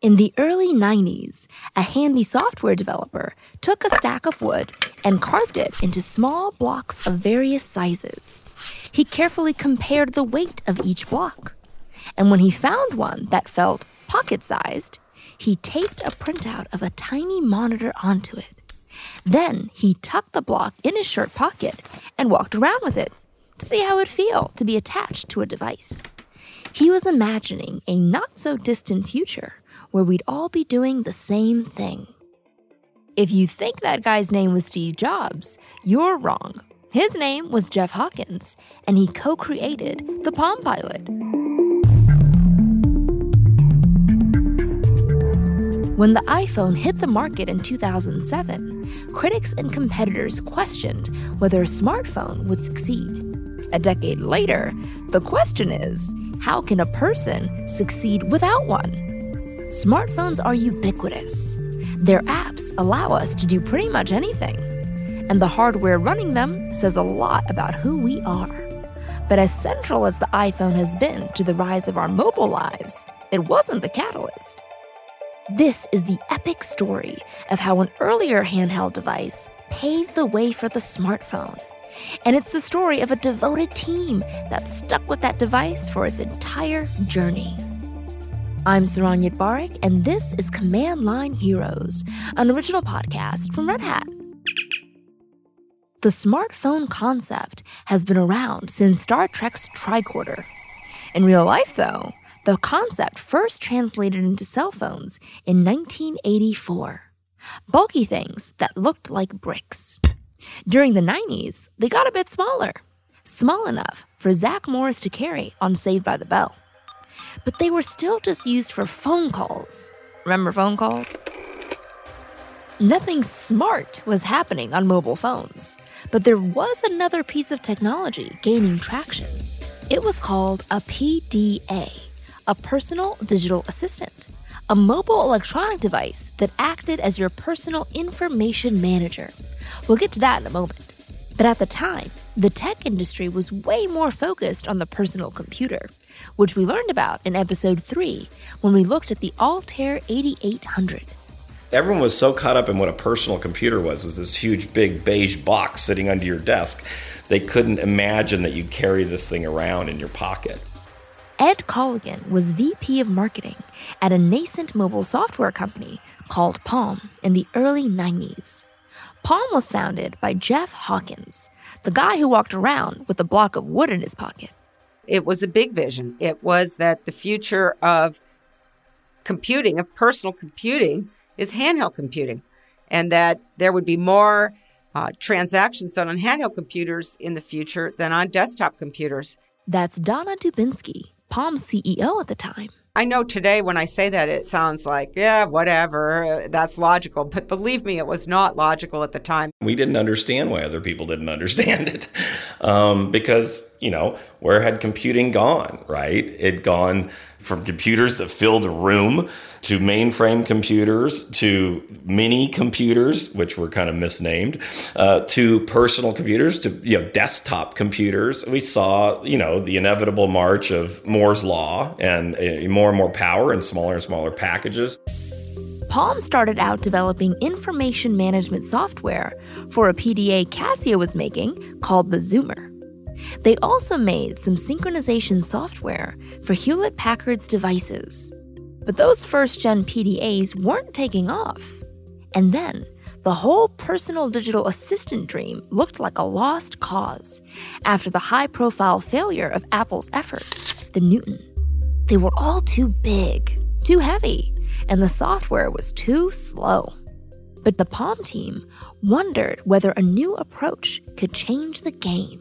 In the early 90s, a handy software developer took a stack of wood and carved it into small blocks of various sizes. He carefully compared the weight of each block. And when he found one that felt pocket-sized, he taped a printout of a tiny monitor onto it. Then he tucked the block in his shirt pocket and walked around with it to see how it'd feel to be attached to a device. He was imagining a not-so-distant future where we'd all be doing the same thing. If you think that guy's name was Steve Jobs, you're wrong. His name was Jeff Hawkins, and he co-created the Palm Pilot. When the iPhone hit the market in 2007, critics and competitors questioned whether a smartphone would succeed. A decade later, the question is, how can a person succeed without one? Smartphones are ubiquitous. Their apps allow us to do pretty much anything. And the hardware running them says a lot about who we are. But as central as the iPhone has been to the rise of our mobile lives, it wasn't the catalyst. This is the epic story of how an earlier handheld device paved the way for the smartphone. And it's the story of a devoted team that stuck with that device for its entire journey. I'm Saron Yitbarek, and this is Command Line Heroes, an original podcast from Red Hat. The smartphone concept has been around since Star Trek's tricorder. In real life, though, the concept first translated into cell phones in 1984. Bulky things that looked like bricks. During the 90s, they got a bit smaller. Small enough for Zach Morris to carry on Saved by the Bell. But they were still just used for phone calls. Remember phone calls? Nothing smart was happening on mobile phones, but there was another piece of technology gaining traction. It was called a PDA, a personal digital assistant, a mobile electronic device that acted as your personal information manager. We'll get to that in a moment. But at the time, the tech industry was way more focused on the personal computer, which we learned about in episode 3 when we looked at the Altair 8800. Everyone was so caught up in what a personal computer was this huge, big, beige box sitting under your desk. They couldn't imagine that you'd carry this thing around in your pocket. Ed Colligan was VP of marketing at a nascent mobile software company called Palm in the early 90s. Palm was founded by Jeff Hawkins, the guy who walked around with a block of wood in his pocket. It was a big vision. It was that the future of computing, of personal computing, is handheld computing, and that there would be more transactions done on handheld computers in the future than on desktop computers. That's Donna Dubinsky, Palm's CEO at the time. I know today when I say that, it sounds like, yeah, whatever, that's logical. But believe me, it was not logical at the time. We didn't understand why other people didn't understand it. Because, where had computing gone, right? It'd gone from computers that filled a room to mainframe computers to mini computers, which were kind of misnamed, to personal computers, to desktop computers. We saw, the inevitable march of Moore's Law and more power in smaller packages. Palm started out developing information management software for a PDA Casio was making called the Zoomer. They also made some synchronization software for Hewlett-Packard's devices. But those first-gen PDAs weren't taking off. And then, the whole personal digital assistant dream looked like a lost cause after the high-profile failure of Apple's effort, the Newton. They were all too big, too heavy, and the software was too slow. But the Palm team wondered whether a new approach could change the game.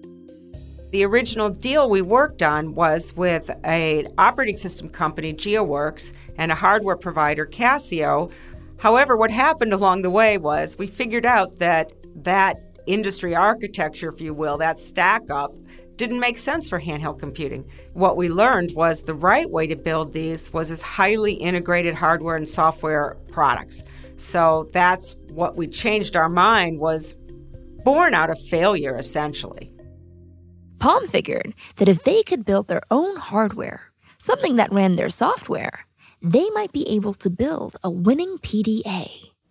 The original deal we worked on was with an operating system company, GeoWorks, and a hardware provider, Casio. However, what happened along the way was we figured out that industry architecture, if you will, that stack up, didn't make sense for handheld computing. What we learned was the right way to build these was as highly integrated hardware and software products. So that's what we changed our mind, was born out of failure, essentially. Palm figured that if they could build their own hardware, something that ran their software, they might be able to build a winning PDA.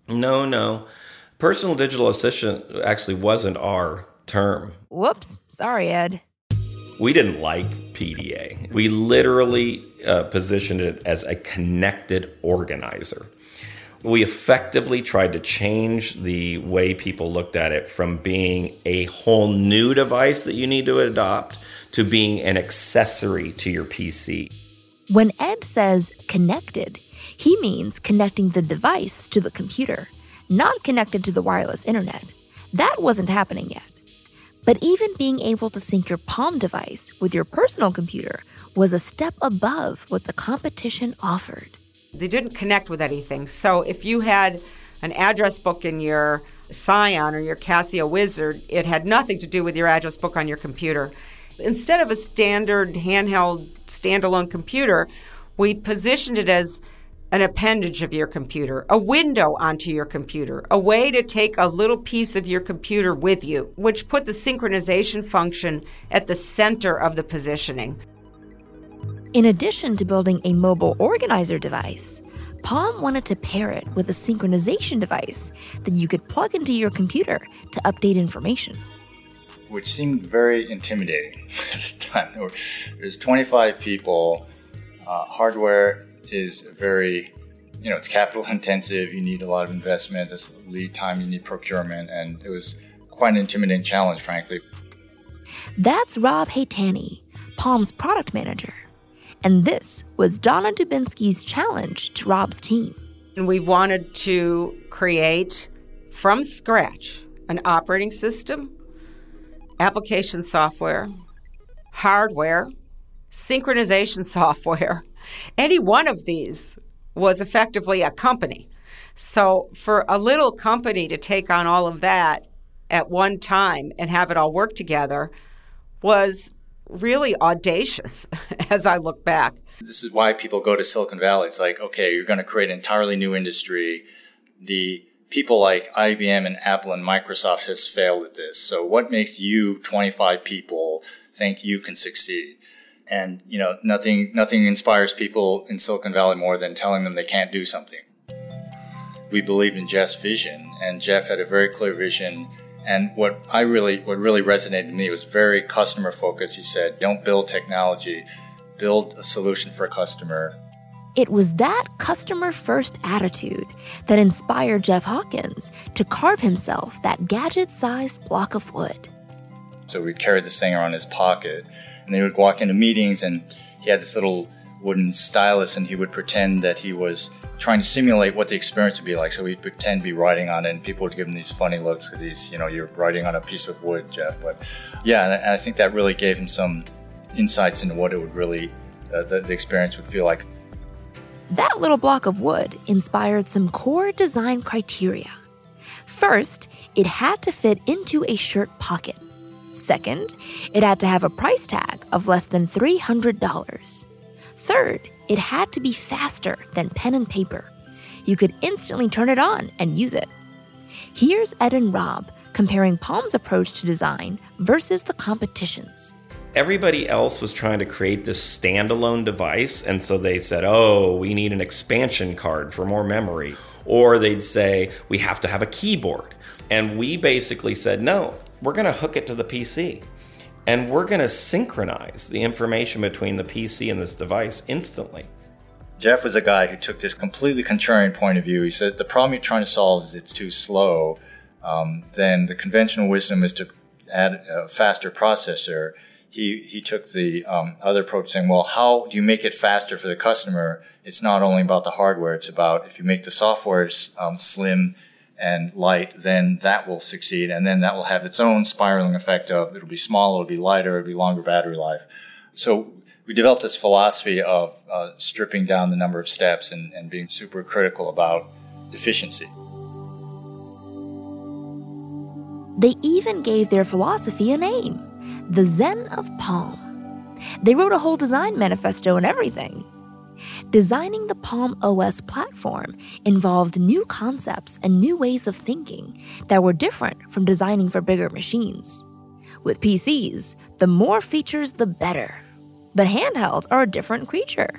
No. Personal digital assistant actually wasn't our term. Whoops. Sorry, Ed. We didn't like PDA. We literally positioned it as a connected organizer. We effectively tried to change the way people looked at it from being a whole new device that you need to adopt to being an accessory to your PC. When Ed says connected, he means connecting the device to the computer, not connected to the wireless internet. That wasn't happening yet. But even being able to sync your Palm device with your personal computer was a step above what the competition offered. They didn't connect with anything. So if you had an address book in your Scion or your Casio Wizard, it had nothing to do with your address book on your computer. Instead of a standard handheld standalone computer, we positioned it as an appendage of your computer, a window onto your computer, a way to take a little piece of your computer with you, which put the synchronization function at the center of the positioning. In addition to building a mobile organizer device, Palm wanted to pair it with a synchronization device that you could plug into your computer to update information. Which seemed very intimidating at the time. There's 25 people. Hardware is very, it's capital intensive. You need a lot of investment. There's lead time. You need procurement. And it was quite an intimidating challenge, frankly. That's Rob Haytani, Palm's product manager. And this was Donna Dubinsky's challenge to Rob's team. And we wanted to create from scratch an operating system, application software, hardware, synchronization software. Any one of these was effectively a company. So for a little company to take on all of that at one time and have it all work together was really audacious as I look back. This is why people go to Silicon Valley. It's like, okay, you're going to create an entirely new industry. The people like IBM and Apple and Microsoft has failed at this. So what makes you 25 people think you can succeed? And, nothing inspires people in Silicon Valley more than telling them they can't do something. We believed in Jeff's vision, and Jeff had a very clear vision. And what really resonated with me was very customer focused. He said, don't build technology, build a solution for a customer. It was that customer-first attitude that inspired Jeff Hawkins to carve himself that gadget-sized block of wood. So we'd carry this thing around in his pocket, and then he would walk into meetings, and he had this little wooden stylus, and he would pretend that he was trying to simulate what the experience would be like. So he'd pretend to be writing on it, and people would give him these funny looks because he's, you're writing on a piece of wood, Jeff. But yeah, and I think that really gave him some insights into what it would really, the experience would feel like. That little block of wood inspired some core design criteria. First, it had to fit into a shirt pocket. Second, it had to have a price tag of less than $300. Third, it had to be faster than pen and paper. You could instantly turn it on and use it. Here's Ed and Rob comparing Palm's approach to design versus the competition's. Everybody else was trying to create this standalone device, and so they said, we need an expansion card for more memory. Or they'd say, we have to have a keyboard. And we basically said, no, we're going to hook it to the PC. And we're going to synchronize the information between the PC and this device instantly. Jeff was a guy who took this completely contrarian point of view. He said, the problem you're trying to solve is it's too slow. Then the conventional wisdom is to add a faster processor. He took the other approach saying, well, how do you make it faster for the customer? It's not only about the hardware. It's about if you make the software slim and light, then that will succeed. And then that will have its own spiraling effect of it'll be smaller, it'll be lighter, it'll be longer battery life. So we developed this philosophy of stripping down the number of steps and being super critical about efficiency. They even gave their philosophy a name. The Zen of Palm. They wrote a whole design manifesto and everything. Designing the Palm OS platform involved new concepts and new ways of thinking that were different from designing for bigger machines. With PCs, the more features, the better. But handhelds are a different creature.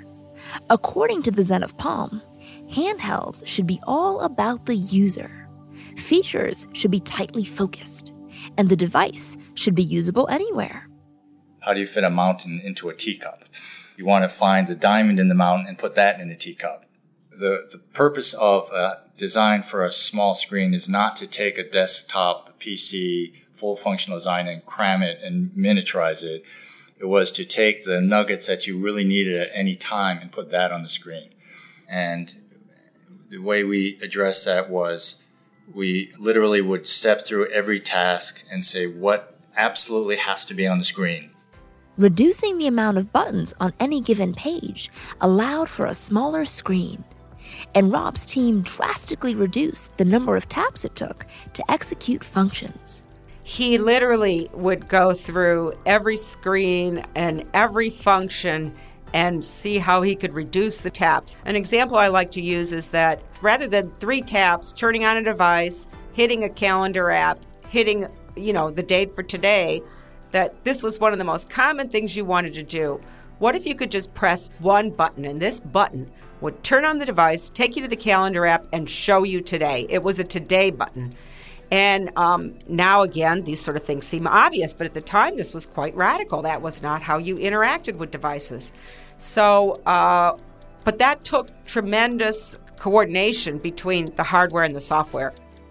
According to the Zen of Palm, handhelds should be all about the user. Features should be tightly focused, and the device should be usable anywhere. How do you fit a mountain into a teacup? You want to find the diamond in the mountain and put that in the teacup. The purpose of a design for a small screen is not to take a desktop PC, full functional design, and cram it and miniaturize it. It was to take the nuggets that you really needed at any time and put that on the screen. And the way we addressed that was we literally would step through every task and say what absolutely has to be on the screen. Reducing the amount of buttons on any given page allowed for a smaller screen. And Rob's team drastically reduced the number of taps it took to execute functions. He literally would go through every screen and every function and see how he could reduce the taps. An example I like to use is that rather than 3 taps, turning on a device, hitting a calendar app, hitting, the date for today, that this was one of the most common things you wanted to do. What if you could just press one button, and this button would turn on the device, take you to the calendar app, and show you today? It was a today button. And now, again, these sort of things seem obvious, but at the time, this was quite radical. That was not how you interacted with devices. So, but that took tremendous coordination between the hardware and the software.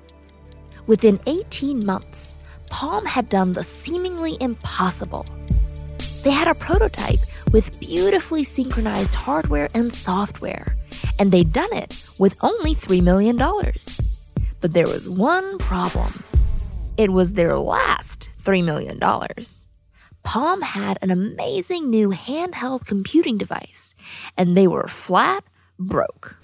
Within 18 months, Palm had done the seemingly impossible. They had a prototype with beautifully synchronized hardware and software, and they'd done it with only $3 million. But there was one problem. It was their last $3 million. Palm had an amazing new handheld computing device, and they were flat broke.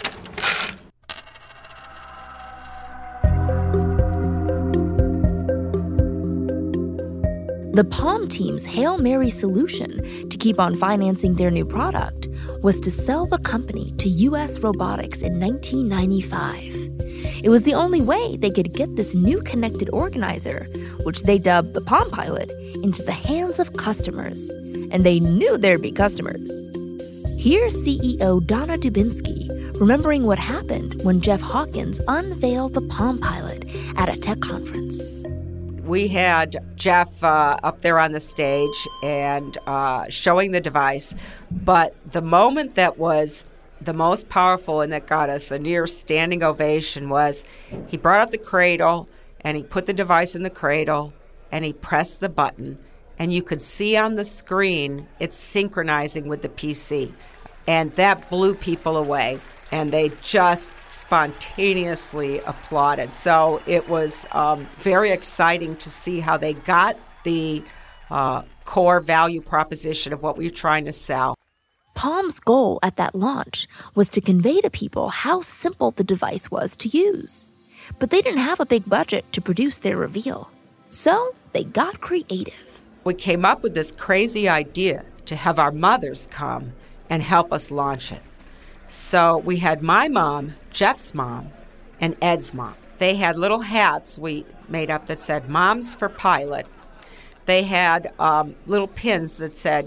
The Palm team's Hail Mary solution to keep on financing their new product was to sell the company to U.S. Robotics in 1995. It was the only way they could get this new connected organizer, which they dubbed the Palm Pilot, into the hands of customers. And they knew there'd be customers. Here's CEO Donna Dubinsky remembering what happened when Jeff Hawkins unveiled the Palm Pilot at a tech conference. We had Jeff up there on the stage and showing the device, but the moment that was the most powerful and that got us a near standing ovation was he brought up the cradle and he put the device in the cradle and he pressed the button, and you could see on the screen it's synchronizing with the PC, and that blew people away. And they just spontaneously applauded. So it was very exciting to see how they got the core value proposition of what we were trying to sell. Palm's goal at that launch was to convey to people how simple the device was to use. But they didn't have a big budget to produce their reveal. So they got creative. We came up with this crazy idea to have our mothers come and help us launch it. So we had my mom, Jeff's mom, and Ed's mom. They had little hats we made up that said, Moms for Pilot. They had little pins that said,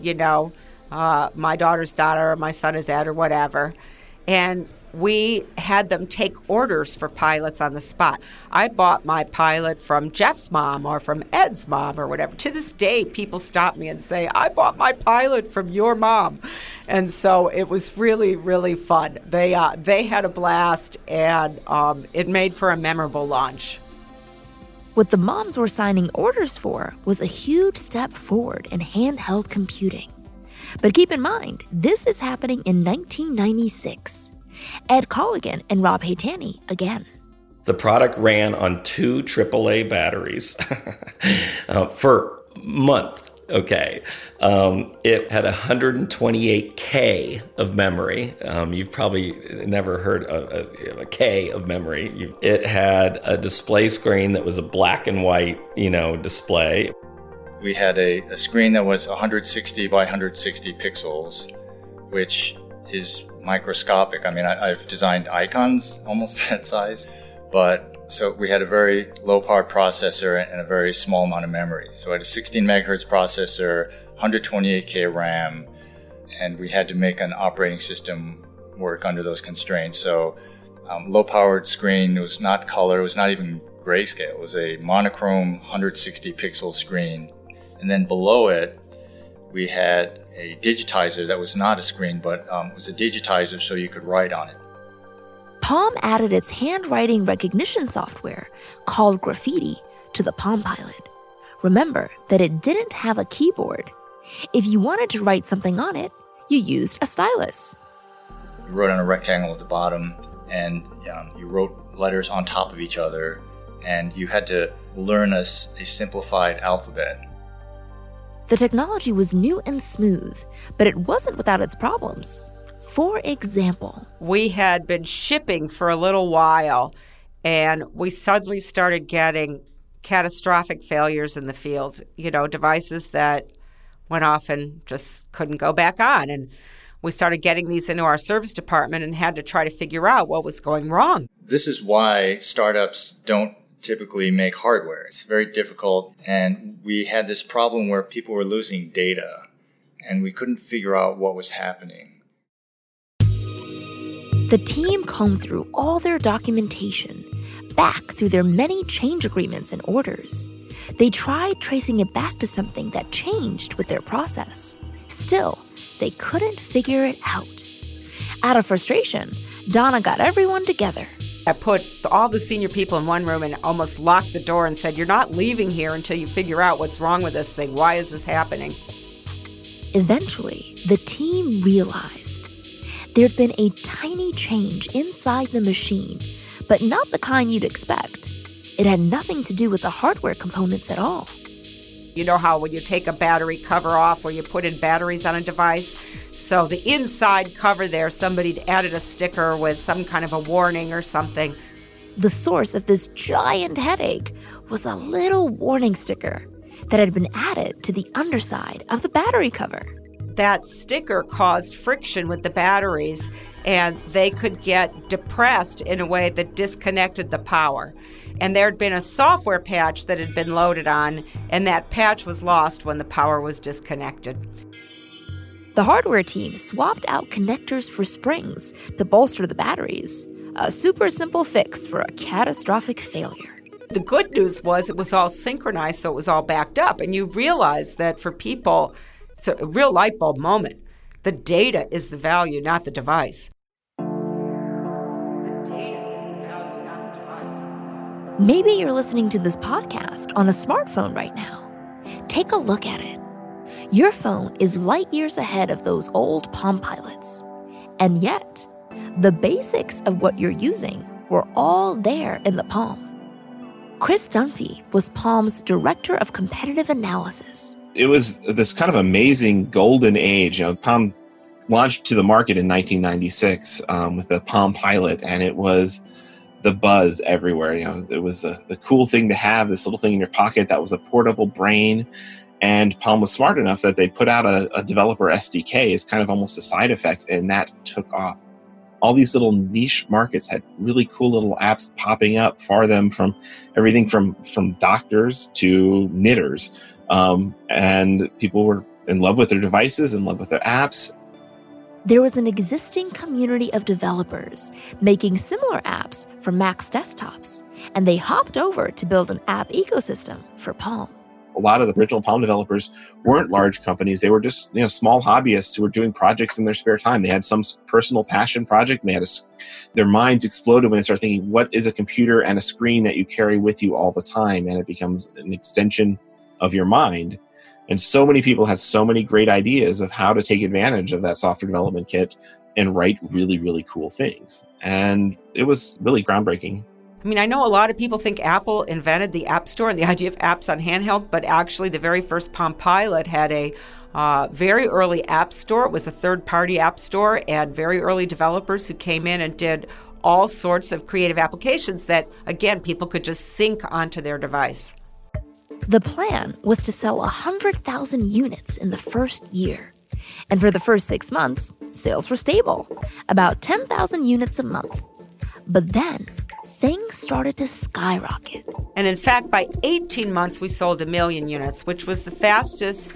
my daughter's daughter or my son is Ed or whatever. And we had them take orders for pilots on the spot. I bought my pilot from Jeff's mom or from Ed's mom or whatever. To this day, people stop me and say, I bought my pilot from your mom. And so it was really, really fun. They had a blast, and it made for a memorable launch. What the moms were signing orders for was a huge step forward in handheld computing. But keep in mind, this is happening in 1996. Ed Colligan and Rob Haytani again. The product ran on 2 AAA batteries for a month. Okay. It had 128K of memory. You've probably never heard of a K of memory. It had a display screen that was a black and white, display. We had a screen that was 160 by 160 pixels, which is microscopic. I mean, I've designed icons almost that size, but so we had a very low-powered processor and a very small amount of memory. So I had a 16 megahertz processor, 128K RAM, and we had to make an operating system work under those constraints. So low-powered screen, it was not color, it was not even grayscale. It was a monochrome 160 pixel screen. And then below it, we had a digitizer that was not a screen, but it was a digitizer so you could write on it. Palm added its handwriting recognition software, called Graffiti, to the Palm Pilot. Remember that it didn't have a keyboard. If you wanted to write something on it, you used a stylus. You wrote on a rectangle at the bottom, and you wrote letters on top of each other, and you had to learn a simplified alphabet. The technology was new and smooth, but it wasn't without its problems. For example, we had been shipping for a little while, and we suddenly started getting catastrophic failures in the field, devices that went off and just couldn't go back on. And we started getting these into our service department and had to try to figure out what was going wrong. This is why startups don't typically make hardware. It's very difficult. And we had this problem where people were losing data, and we couldn't figure out what was happening. The team combed through all their documentation, back through their many change agreements and orders. They tried tracing it back to something that changed with their process. Still, they couldn't figure it out. Out of frustration, Donna got everyone together. I put all the senior people in one room and almost locked the door and said, "You're not leaving here until you figure out what's wrong with this thing. Why is this happening?" Eventually, the team realized there'd been a tiny change inside the machine, but not the kind you'd expect. It had nothing to do with the hardware components at all. You know how when you take a battery cover off where you put in batteries on a device? So the inside cover there, somebody added a sticker with some kind of a warning or something. The source of this giant headache was a little warning sticker that had been added to the underside of the battery cover. That sticker caused friction with the batteries, and they could get depressed in a way that disconnected the power. And there had been a software patch that had been loaded on, and that patch was lost when the power was disconnected. The hardware team swapped out connectors for springs to bolster the batteries. A super simple fix for a catastrophic failure. The good news was it was all synchronized, so it was all backed up. And you realize that for people, it's a real light bulb moment. The data is the value, not the device. Maybe you're listening to this podcast on a smartphone right now. Take a look at it. Your phone is light years ahead of those old Palm Pilots. And yet, the basics of what you're using were all there in the Palm. Chris Dunphy was Palm's Director of Competitive Analysis. It was this kind of amazing golden age. Palm launched to the market in 1996 with the Palm Pilot, and it was the buzz everywhere. It was the cool thing to have, this little thing in your pocket that was a portable brain. And Palm was smart enough that they put out a developer SDK as kind of almost a side effect, and that took off. All these little niche markets had really cool little apps popping up for them, from everything from doctors to knitters. And people were in love with their devices, in love with their apps. There was an existing community of developers making similar apps for Mac's desktops, and they hopped over to build an app ecosystem for Palm. A lot of the original Palm developers weren't large companies. They were just small hobbyists who were doing projects in their spare time. They had some personal passion project. And they had their minds exploded when they started thinking, what is a computer and a screen that you carry with you all the time? And it becomes an extension of your mind. And so many people had so many great ideas of how to take advantage of that software development kit and write really, really cool things. And it was really groundbreaking. I mean, I know a lot of people think Apple invented the App Store and the idea of apps on handheld, but actually the very first Palm Pilot had a very early app store. It was a third-party app store, and very early developers who came in and did all sorts of creative applications that, again, people could just sync onto their device. The plan was to sell 100,000 units in the first year. And for the first 6 months, sales were stable, about 10,000 units a month. But then, things started to skyrocket. And in fact, by 18 months, we sold 1 million units, which was the fastest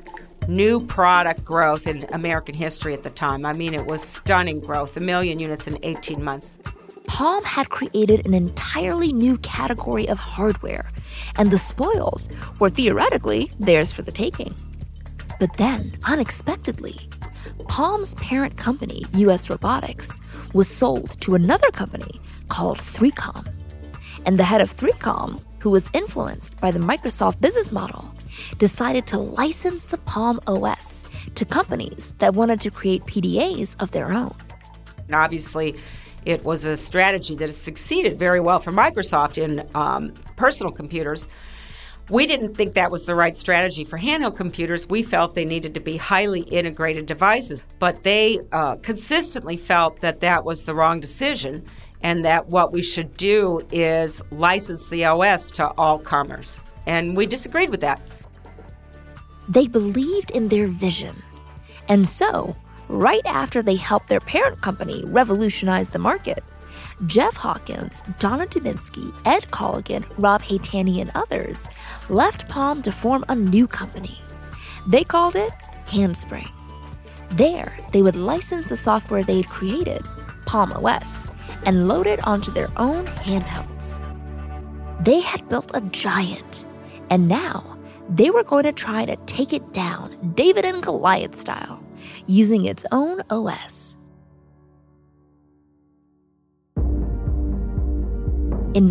new product growth in American history at the time. I mean, it was stunning growth, 1 million units in 18 months. Palm had created an entirely new category of hardware, and the spoils were theoretically theirs for the taking. But then, unexpectedly, Palm's parent company, US Robotics, was sold to another company called 3Com. And the head of 3Com, who was influenced by the Microsoft business model, decided to license the Palm OS to companies that wanted to create PDAs of their own. And obviously, it was a strategy that has succeeded very well for Microsoft in personal computers. We didn't think that was the right strategy for handheld computers. We felt they needed to be highly integrated devices, but they consistently felt that that was the wrong decision and that what we should do is license the OS to all comers. And we disagreed with that. They believed in their vision. And so, right after they helped their parent company revolutionize the market, Jeff Hawkins, Donna Dubinsky, Ed Colligan, Rob Haytani, and others left Palm to form a new company. They called it Handspring. There, they would license the software they had created, Palm OS, and load it onto their own handhelds. They had built a giant, and now they were going to try to take it down, David and Goliath style, using its own OS. In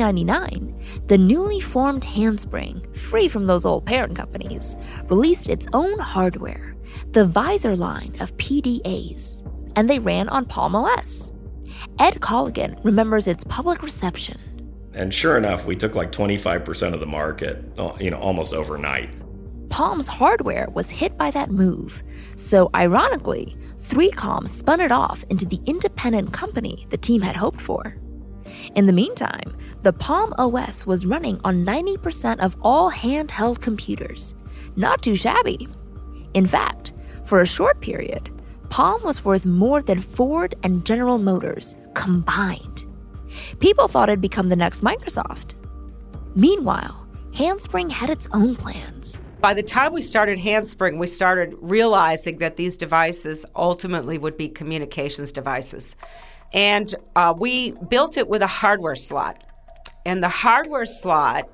1999, the newly formed Handspring, free from those old parent companies, released its own hardware, the Visor line of PDAs, and they ran on Palm OS. Ed Colligan remembers its public reception. And sure enough, we took like 25% of the market, almost overnight. Palm's hardware was hit by that move, so ironically, 3Com spun it off into the independent company the team had hoped for. In the meantime, the Palm OS was running on 90% of all handheld computers. Not too shabby. In fact, for a short period, Palm was worth more than Ford and General Motors combined. People thought it'd become the next Microsoft. Meanwhile, Handspring had its own plans. By the time we started Handspring, we started realizing that these devices ultimately would be communications devices. And we built it with a hardware slot. And the hardware slot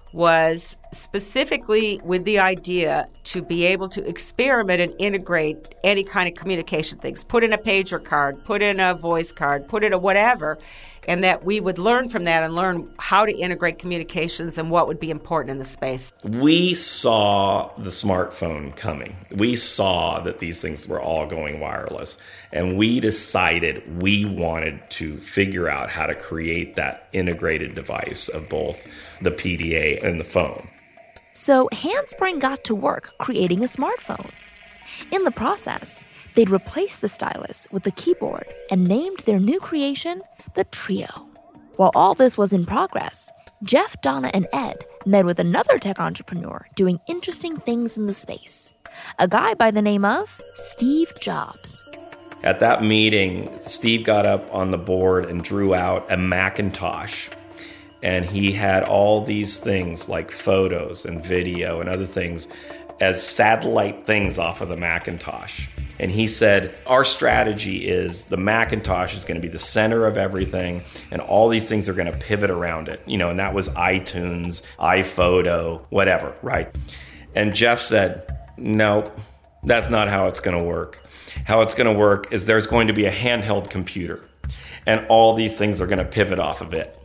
was specifically with the idea to be able to experiment and integrate any kind of communication things. Put in a pager card, put in a voice card, put in a whatever, and that we would learn from that and learn how to integrate communications and what would be important in the space. We saw the smartphone coming. We saw that these things were all going wireless. And we decided we wanted to figure out how to create that integrated device of both the PDA and the phone. So Handspring got to work creating a smartphone. In the process, they'd replaced the stylus with the keyboard and named their new creation the Trio. While all this was in progress, Jeff, Donna, and Ed met with another tech entrepreneur doing interesting things in the space, a guy by the name of Steve Jobs. At that meeting, Steve got up on the board and drew out a Macintosh. And he had all these things like photos and video and other things as satellite things off of the Macintosh. And he said, our strategy is the Macintosh is going to be the center of everything, and all these things are going to pivot around it. And that was iTunes, iPhoto, whatever, right? And Jeff said, nope, that's not how it's going to work. How it's going to work is there's going to be a handheld computer, and all these things are going to pivot off of it.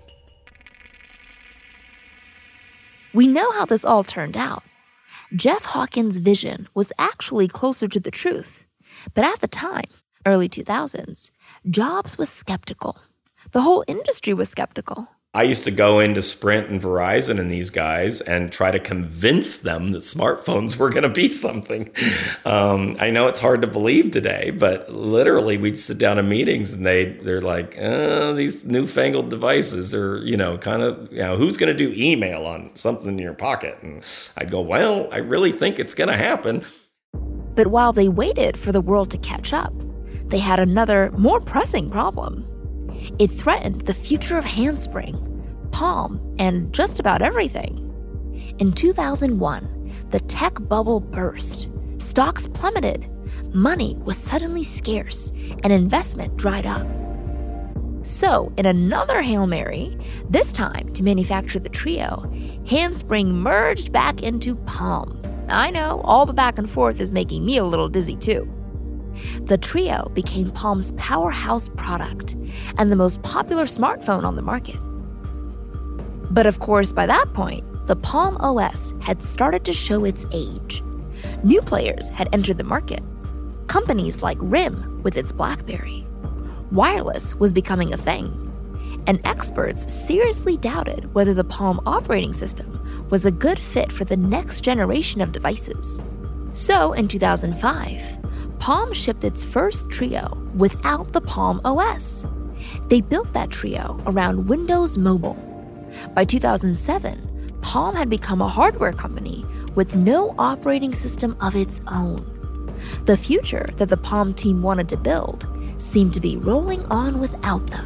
We know how this all turned out. Jeff Hawkins' vision was actually closer to the truth. But at the time, early 2000s, Jobs was skeptical. The whole industry was skeptical. I used to go into Sprint and Verizon and these guys and try to convince them that smartphones were going to be something. I know it's hard to believe today, but literally we'd sit down in meetings and they're like, these newfangled devices are, who's going to do email on something in your pocket? And I'd go, well, I really think it's going to happen. But while they waited for the world to catch up, they had another, more pressing problem. It threatened the future of Handspring, Palm, and just about everything. In 2001, the tech bubble burst. Stocks plummeted, money was suddenly scarce, and investment dried up. So, in another Hail Mary, this time to manufacture the Treo, Handspring merged back into Palm. I know, all the back and forth is making me a little dizzy too. The Treo became Palm's powerhouse product and the most popular smartphone on the market. But of course, by that point, the Palm OS had started to show its age. New players had entered the market. Companies like RIM with its BlackBerry. Wireless was becoming a thing, and experts seriously doubted whether the Palm operating system was a good fit for the next generation of devices. So, in 2005, Palm shipped its first Treo without the Palm OS. They built that Treo around Windows Mobile. By 2007, Palm had become a hardware company with no operating system of its own. The future that the Palm team wanted to build seemed to be rolling on without them.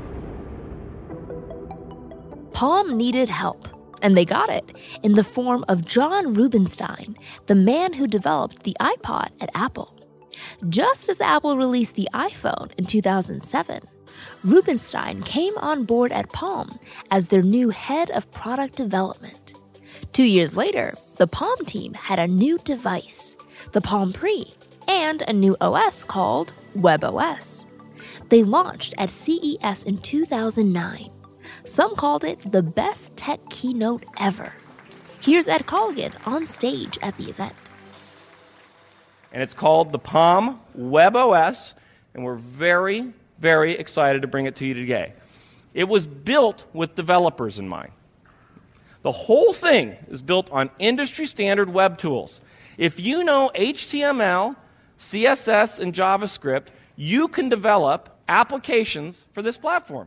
Palm needed help, and they got it in the form of John Rubinstein, the man who developed the iPod at Apple. Just as Apple released the iPhone in 2007, Rubinstein came on board at Palm as their new head of product development. 2 years later, the Palm team had a new device, the Palm Pre, and a new OS called WebOS. They launched at CES in 2009. Some called it the best tech keynote ever. Here's Ed Colligan on stage at the event. And it's called the Palm WebOS, and we're very, very excited to bring it to you today. It was built with developers in mind. The whole thing is built on industry-standard web tools. If you know HTML, CSS, and JavaScript, you can develop applications for this platform.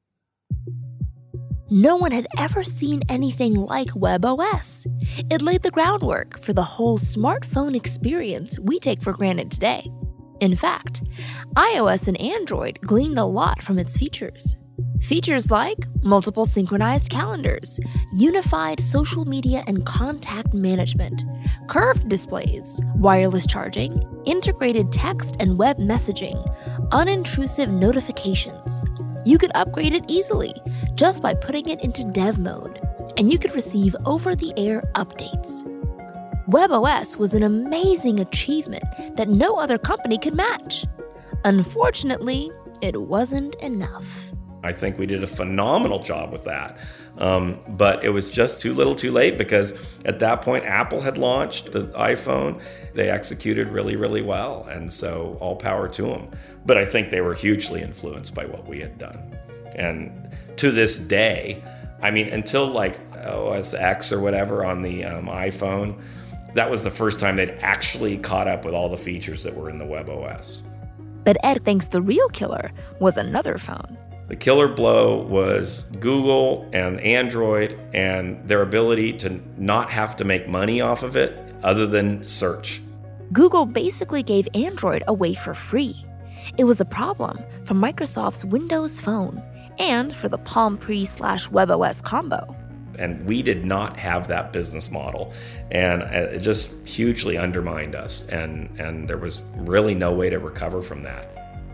No one had ever seen anything like WebOS. It laid the groundwork for the whole smartphone experience we take for granted today. In fact, iOS and Android gleaned a lot from its features. Features like multiple synchronized calendars, unified social media and contact management, curved displays, wireless charging, integrated text and web messaging, unintrusive notifications. You could upgrade it easily just by putting it into dev mode, and you could receive over-the-air updates. WebOS was an amazing achievement that no other company could match. Unfortunately, it wasn't enough. I think we did a phenomenal job with that. But it was just too little too late, because at that point, Apple had launched the iPhone. They executed really, really well. And so all power to them. But I think they were hugely influenced by what we had done. And to this day, I mean, until like OS X or whatever on the iPhone, that was the first time they'd actually caught up with all the features that were in the WebOS. But Ed thinks the real killer was another phone. The killer blow was Google and Android and their ability to not have to make money off of it other than search. Google basically gave Android away for free. It was a problem for Microsoft's Windows Phone and for the Palm Pre/WebOS combo. And we did not have that business model. And it just hugely undermined us. And there was really no way to recover from that.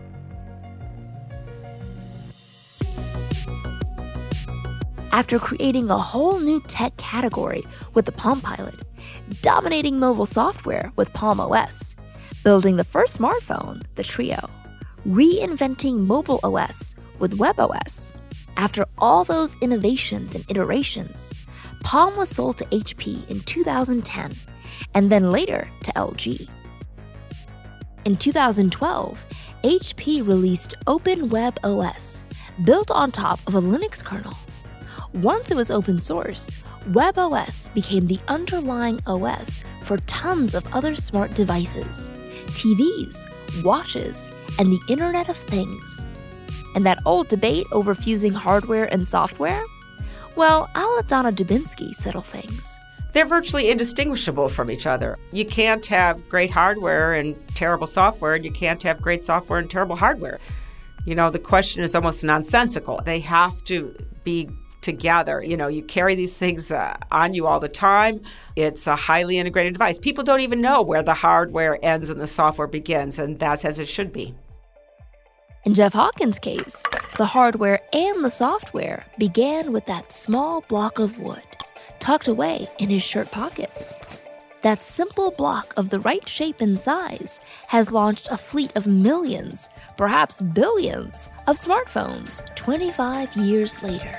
After creating a whole new tech category with the Palm Pilot, dominating mobile software with Palm OS, building the first smartphone, the Treo, reinventing mobile OS with WebOS. After all those innovations and iterations, Palm was sold to HP in 2010, and then later to LG. In 2012, HP released OpenWebOS, built on top of a Linux kernel. Once it was open source, WebOS became the underlying OS for tons of other smart devices, TVs, watches, and the Internet of Things. And that old debate over fusing hardware and software? Well, I'll let Donna Dubinsky settle things. They're virtually indistinguishable from each other. You can't have great hardware and terrible software, and you can't have great software and terrible hardware. You know, the question is almost nonsensical. They have to be together. You carry these things on you all the time. It's a highly integrated device. People don't even know where the hardware ends and the software begins, and that's as it should be. In Jeff Hawkins' case, the hardware and the software began with that small block of wood tucked away in his shirt pocket. That simple block of the right shape and size has launched a fleet of millions, perhaps billions, of smartphones 25 years later.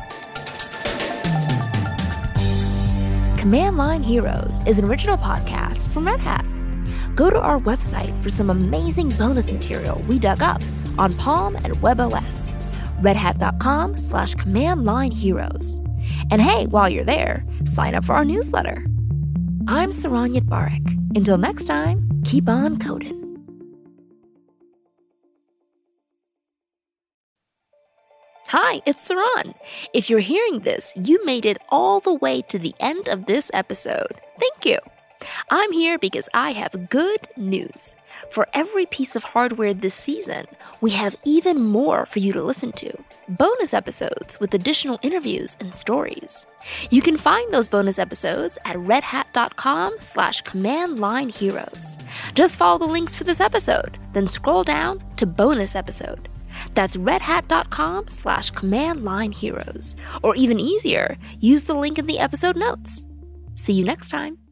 Command Line Heroes is an original podcast from Red Hat. Go to our website for some amazing bonus material we dug up on Palm and WebOS. redhat.com/Command Line Heroes. And hey, while you're there, sign up for our newsletter. I'm Saranyat Barak. Until next time, keep on coding. Hi, it's Saran. If you're hearing this, you made it all the way to the end of this episode. Thank you. I'm here because I have good news. For every piece of hardware this season, we have even more for you to listen to. Bonus episodes with additional interviews and stories. You can find those bonus episodes at redhat.com/Command Line Heroes. Just follow the links for this episode, then scroll down to bonus episode. That's redhat.com/Command Line Heroes. Or even easier, use the link in the episode notes. See you next time.